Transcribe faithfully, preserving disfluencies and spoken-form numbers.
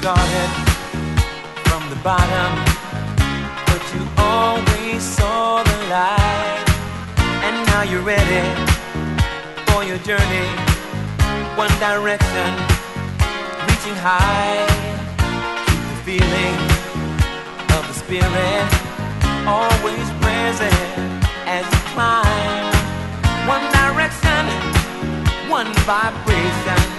started from the bottom, but you always saw the light. And now you're ready for your journey, one direction, reaching high. Keep the feeling of the spirit always present as you climb. One direction, one vibration.